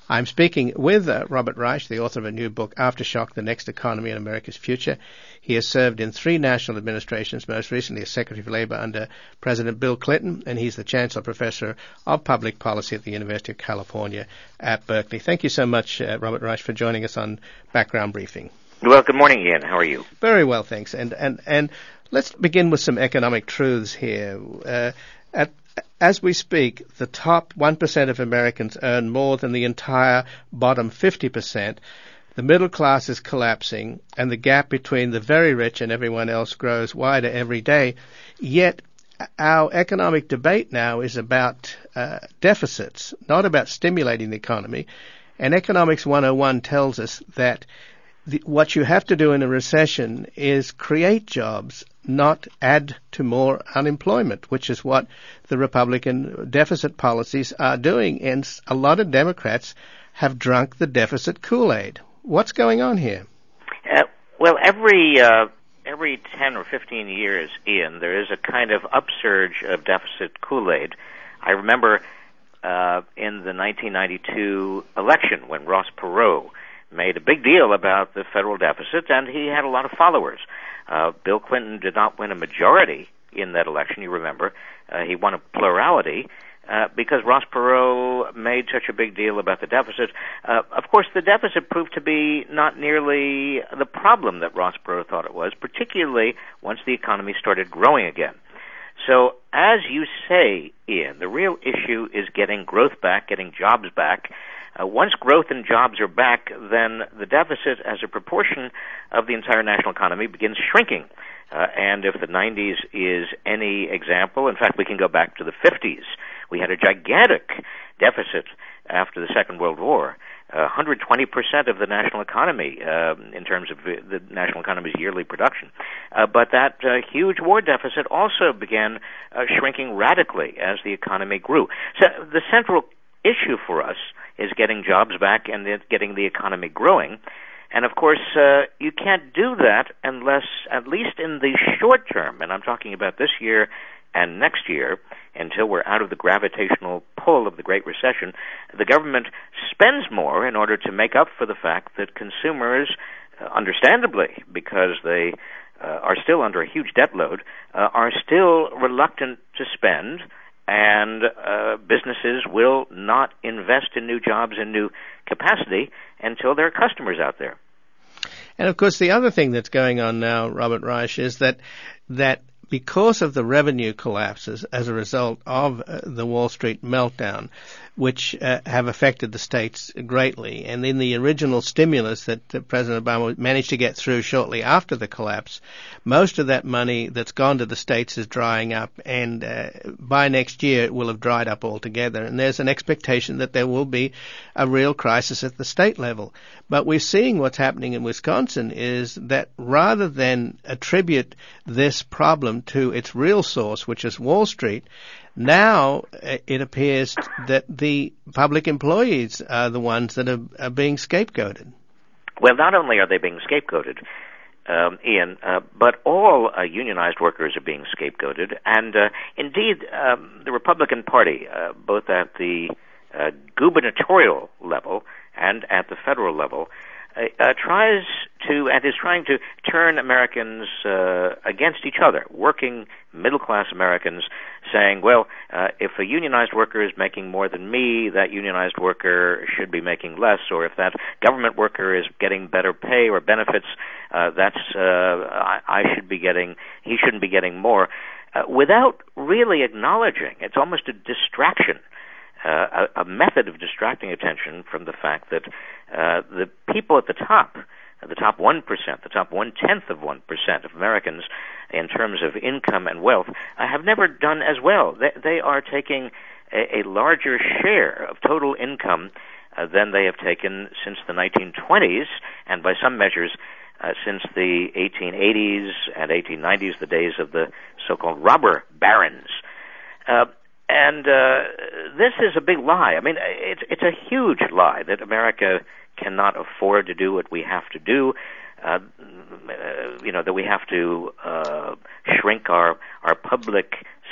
I'm speaking with Robert Reich, the author of a new book, Aftershock, The Next Economy and America's Future. He has served in 3 national administrations, most recently as Secretary of Labor under President Bill Clinton, and he's the Chancellor Professor of Public Policy at the University of California at Berkeley. Thank you so much, Robert Reich, for joining us on Background Briefing. Well, good morning, Ian. How are you? Very well, thanks. And let's begin with some economic truths here. As we speak, the top 1% of Americans earn more than the entire bottom 50%. The middle class is collapsing, and the gap between the very rich and everyone else grows wider every day. Yet our economic debate now is about deficits, not about stimulating the economy. And Economics 101 tells us that what you have to do in a recession is create jobs, not add to more unemployment, which is what the Republican deficit policies are doing. And a lot of Democrats have drunk the deficit Kool-Aid. What's going on here? Well, every 10 or 15 years, Ian, there is a kind of upsurge of deficit Kool-Aid. I remember in the 1992 election when Ross Perot made a big deal about the federal deficit, and he had a lot of followers. Bill Clinton did not win a majority in that election, you remember. He won a plurality because Ross Perot made such a big deal about the deficit. Of course, the deficit proved to be not nearly the problem that Ross Perot thought it was, particularly once the economy started growing again. So, as you say, Ian, the real issue is getting growth back, getting jobs back. Once growth and jobs are back, then the deficit as a proportion of the entire national economy begins shrinking. And if the 90s is any example, in fact, we can go back to the 50s. We had a gigantic deficit after the Second World War, 120% of the national economy in terms of the national economy's yearly production. But that huge war deficit also began shrinking radically as the economy grew. So the central issue for us is getting jobs back and getting the economy growing. And, of course, you can't do that unless, at least in the short term, and I'm talking about this year and next year, until we're out of the gravitational pull of the Great Recession, the government spends more in order to make up for the fact that consumers, understandably, because they are still under a huge debt load, are still reluctant to spend, and businesses will not invest in new jobs and new capacity until there are customers out there. And, of course, the other thing that's going on now, Robert Reich, is that because of the revenue collapses as a result of the Wall Street meltdown, which have affected the states greatly. And in the original stimulus that President Obama managed to get through shortly after the collapse, most of that money that's gone to the states is drying up, and by next year it will have dried up altogether. And there's an expectation that there will be a real crisis at the state level. But we're seeing what's happening in Wisconsin is that rather than attribute this problem to its real source, which is Wall Street, now it appears that the public employees are the ones that are being scapegoated. Well, not only are they being scapegoated, Ian, but all unionized workers are being scapegoated. And indeed, the Republican Party, both at the gubernatorial level and at the federal level, is trying to turn Americans against each other, working middle-class Americans, saying, well, if a unionized worker is making more than me, that unionized worker should be making less, or if that government worker is getting better pay or benefits, he shouldn't be getting more, without really acknowledging, it's almost a distraction, a method of distracting attention from the fact that the people at the top 1%, the top 1/10 of 1% of Americans in terms of income and wealth, have never done as well. They are taking a larger share of total income than they have taken since the 1920s, and by some measures since the 1880s and 1890s, the days of the so-called robber barons. And this is a big lie. I mean, it's a huge lie that America cannot afford to do what we have to do. That we have to shrink our public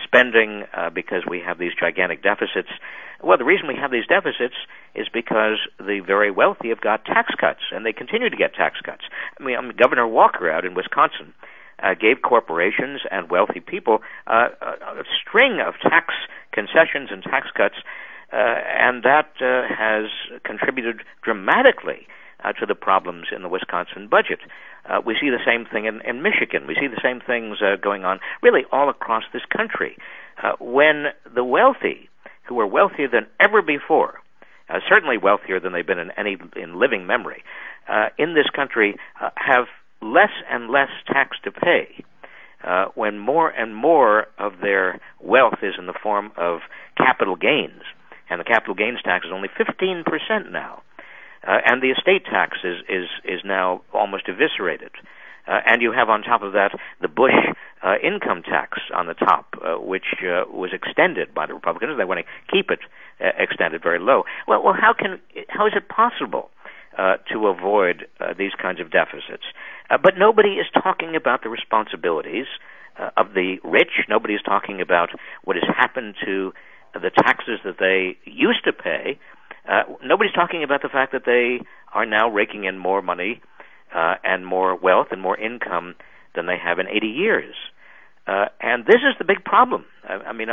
spending because we have these gigantic deficits. Well, the reason we have these deficits is because the very wealthy have got tax cuts, and they continue to get tax cuts. I mean, Governor Walker out in Wisconsin gave corporations and wealthy people a string of tax concessions and tax cuts, and that has contributed dramatically to the problems in the Wisconsin budget. We see the same thing in Michigan. We see the same things going on really all across this country. When the wealthy, who are wealthier than ever before, certainly wealthier than they've been in living memory, in this country have less and less tax to pay, when more and more of their wealth is in the form of capital gains, and the capital gains tax is only 15% now. And the estate tax is now almost eviscerated. And you have on top of that the Bush income tax on the top, which was extended by the Republicans. They want to keep it extended very low. Well, how is it possible to avoid these kinds of deficits? But nobody is talking about the responsibilities of the rich. Nobody is talking about what has happened to the taxes that they used to pay. Nobody's talking about the fact that they are now raking in more money and more wealth and more income than they have in 80 years. And this is the big problem. I mean,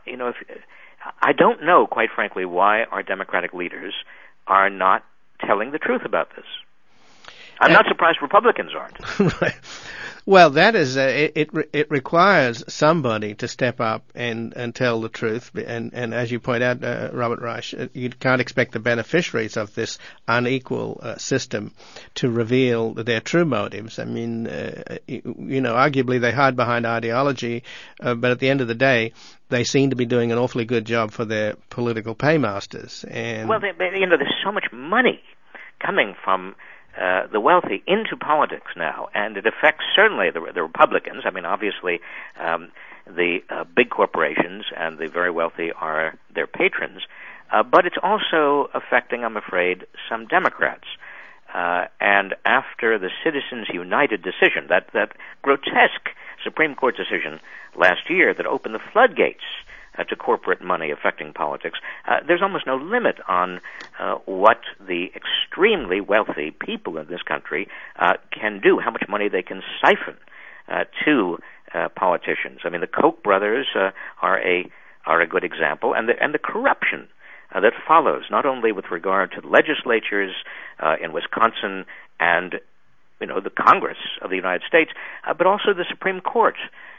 I don't know, quite frankly, why our Democratic leaders are not telling the truth about this. I'm not surprised Republicans aren't. Right. Well, that is it requires somebody to step up and tell the truth. And as you point out, Robert Reich, you can't expect the beneficiaries of this unequal system to reveal their true motives. I mean, arguably they hide behind ideology, but at the end of the day, they seem to be doing an awfully good job for their political paymasters. And well, there's so much money coming from the wealthy into politics now, and it affects certainly the Republicans. I mean, obviously, the big corporations and the very wealthy are their patrons, but it's also affecting, I'm afraid, some Democrats. And after the Citizens United decision, that grotesque Supreme Court decision last year that opened the floodgates to corporate money affecting politics, there's almost no limit on what the extremely wealthy people in this country can do, how much money they can siphon to politicians. I mean, the Koch brothers are a good example, and the corruption that follows, not only with regard to legislatures in Wisconsin and the Congress of the United States, but also the Supreme Court.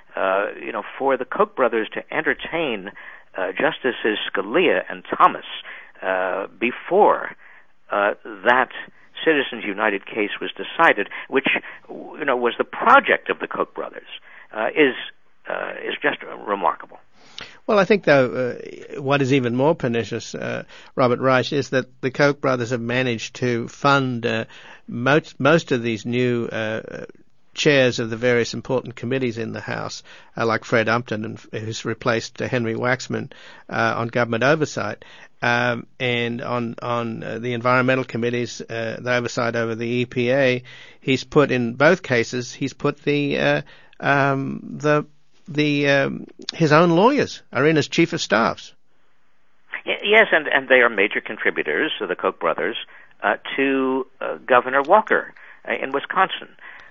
For the Koch brothers to entertain Justices Scalia and Thomas before that Citizens United case was decided, which was the project of the Koch brothers, is just remarkable. Well, I think, though, what is even more pernicious, Robert Reich, is that the Koch brothers have managed to fund most of these new chairs of the various important committees in the House, like Fred Upton, who's replaced Henry Waxman on government oversight, and on the environmental committees, the oversight over the EPA. He's put in both cases. He's put his own lawyers are in as chief of staffs. Yes, and they are major contributors, the Koch brothers, to Governor Walker in Wisconsin.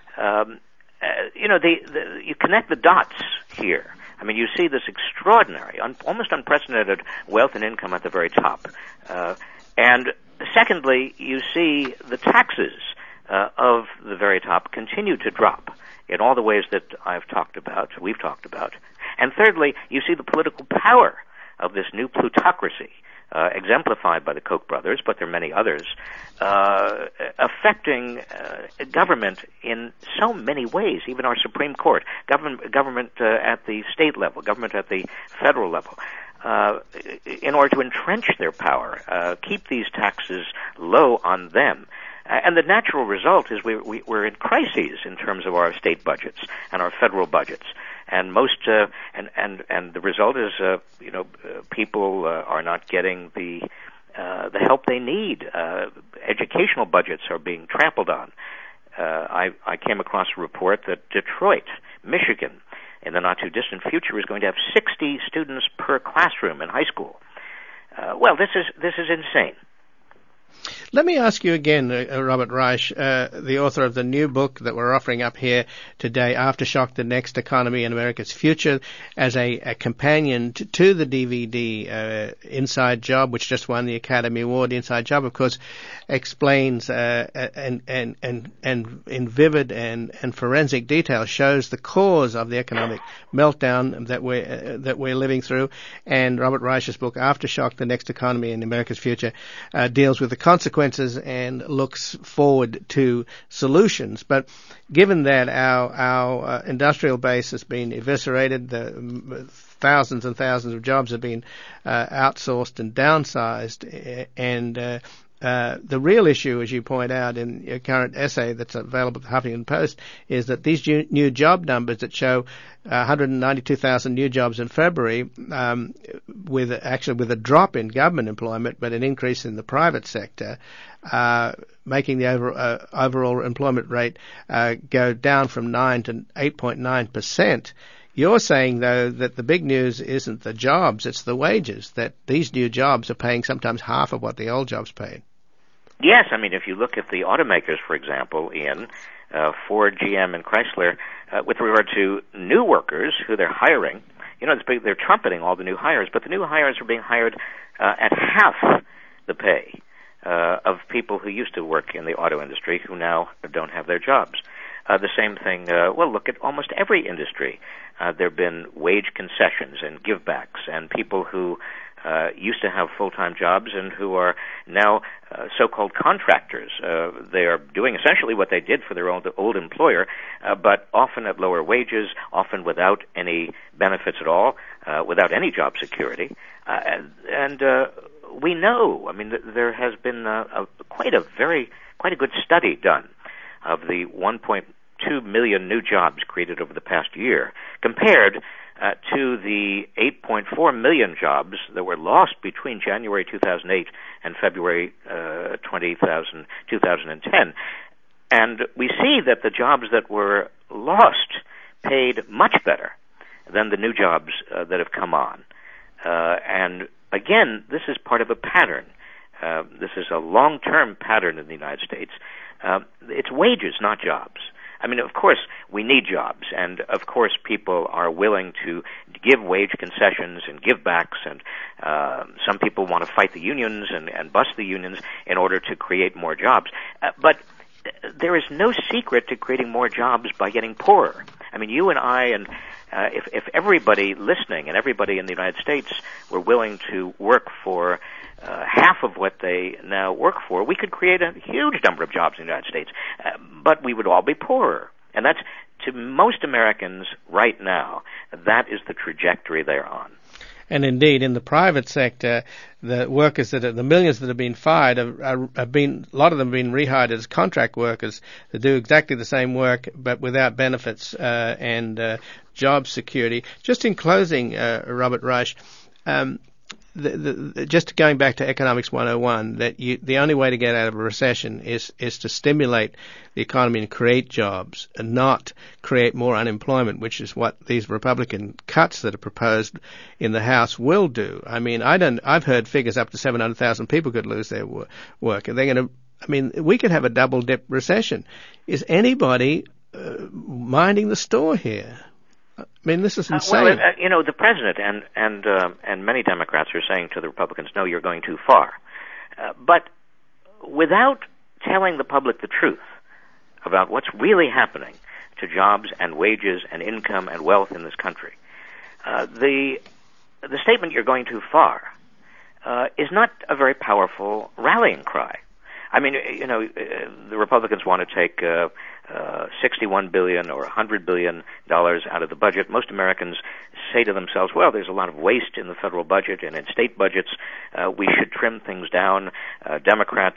You connect the dots here. I mean, you see this extraordinary, almost unprecedented wealth and income at the very top. And secondly, you see the taxes of the very top continue to drop in all the ways that we've talked about. And thirdly, you see the political power of this new plutocracy, exemplified by the Koch brothers, but there are many others, affecting government in so many ways, even our Supreme Court, government at the state level, government at the federal level, in order to entrench their power, keep these taxes low on them. And the natural result is we're in crises in terms of our state budgets and our federal budgets. And most and the result is people are not getting the help they need. Educational budgets are being trampled on. I came across a report that Detroit, Michigan, in the not-too-distant future, is going to have 60 students per classroom in high school. Well, this is insane. Let me ask you again, Robert Reich, the author of the new book that we're offering up here today, Aftershock, The Next Economy and America's Future, as a companion to the DVD Inside Job, which just won the Academy Award. Inside Job, of course, explains and in vivid and forensic detail shows the cause of the economic meltdown that we're living through. And Robert Reich's book, Aftershock, The Next Economy and America's Future, deals with the consequences and looks forward to solutions. But given that our industrial base has been eviscerated, thousands and thousands of jobs have been outsourced and downsized, and the real issue, as you point out in your current essay that's available at the Huffington Post, is that these new job numbers that show 192,000 new jobs in February, with a drop in government employment, but an increase in the private sector, making the overall employment rate go down from 9 to 8.9%. You're saying, though, that the big news isn't the jobs, it's the wages, that these new jobs are paying sometimes half of what the old jobs paid. Yes, I mean, if you look at the automakers, for example, in Ford, GM, and Chrysler, with regard to new workers who they're hiring, they're trumpeting all the new hires, but the new hires are being hired at half the pay of people who used to work in the auto industry who now don't have their jobs. The same thing, look at almost every industry. There have been wage concessions and givebacks, and people who used to have full-time jobs and who are now so-called contractors. They are doing essentially what they did for their old employer, but often at lower wages, often without any benefits at all, without any job security. And we know, I mean, there has been quite a good study done of the 1.2 million new jobs created over the past year, compared to the 8.4 million jobs that were lost between January 2008 and February 2010. And we see that the jobs that were lost paid much better than the new jobs that have come on. And again, this is part of a pattern. This is a long-term pattern in the United States. It's wages, not jobs. I mean, of course, we need jobs, and of course people are willing to give wage concessions and give backs, and some people want to fight the unions and bust the unions in order to create more jobs. But there is no secret to creating more jobs by getting poorer. I mean, you and I, and if everybody listening and everybody in the United States were willing to work for half of what they now work for, we could create a huge number of jobs in the United States, but we would all be poorer. And that's, to most Americans right now, that is the trajectory they're on. And indeed, in the private sector, the workers the millions that have been fired have been, a lot of them have been rehired as contract workers to do exactly the same work, but without benefits and job security. Just in closing, Robert Reich, just going back to Economics 101, that the only way to get out of a recession is to stimulate the economy and create jobs, and not create more unemployment, which is what these Republican cuts that are proposed in the House will do. I mean, I've heard figures up to 700,000 people could lose their work, and they're going to. I mean, we could have a double dip recession. Is anybody minding the store here? I mean, this is insane. The president and many Democrats are saying to the Republicans, no, you're going too far. But without telling the public the truth about what's really happening to jobs and wages and income and wealth in this country, the statement you're going too far is not a very powerful rallying cry. I mean, the Republicans want to take $61 billion or $100 billion out of the budget. Most Americans say to themselves, well, there's a lot of waste in the federal budget and in state budgets. We should trim things down. Democrats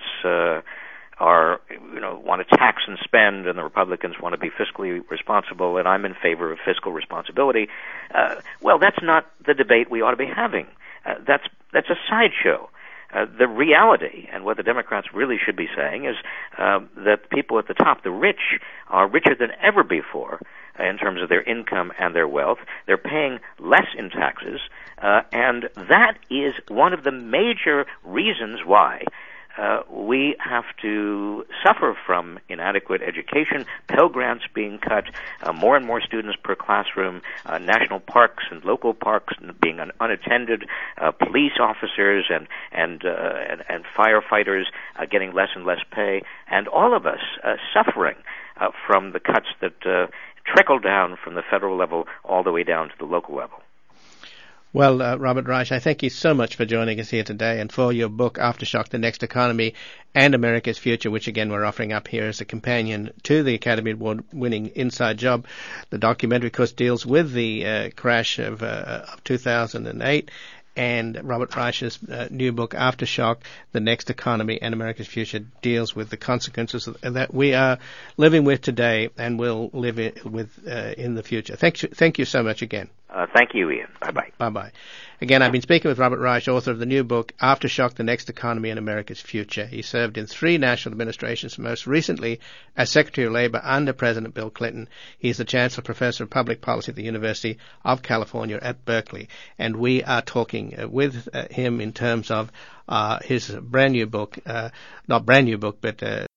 want to tax and spend, and the Republicans want to be fiscally responsible, and I'm in favor of fiscal responsibility. Well, that's not the debate we ought to be having. That's a sideshow. The reality, and what the Democrats really should be saying, is that people at the top, the rich, are richer than ever before, in terms of their income and their wealth. They're paying less in taxes, and that is one of the major reasons why we have to suffer from inadequate education, Pell Grants being cut, more and more students per classroom, national parks and local parks being unattended, police officers and firefighters getting less and less pay, and all of us suffering from the cuts that trickle down from the federal level all the way down to the local level. Well, Robert Reich, I thank you so much for joining us here today and for your book, Aftershock, The Next Economy and America's Future, which again we're offering up here as a companion to the Academy Award-winning Inside Job. The documentary, of course, deals with the crash of 2008. And Robert Reich's new book, Aftershock, The Next Economy and America's Future, deals with the consequences that we are living with today and will live with in the future. Thank you so much again. Thank you, Ian. Bye-bye. Bye-bye. Again, I've been speaking with Robert Reich, author of the new book, Aftershock, The Next Economy and America's Future. He served in 3 national administrations, most recently as Secretary of Labor under President Bill Clinton. He is the Chancellor Professor of Public Policy at the University of California at Berkeley. And we are talking with him in terms of his brand new book, not brand new book, but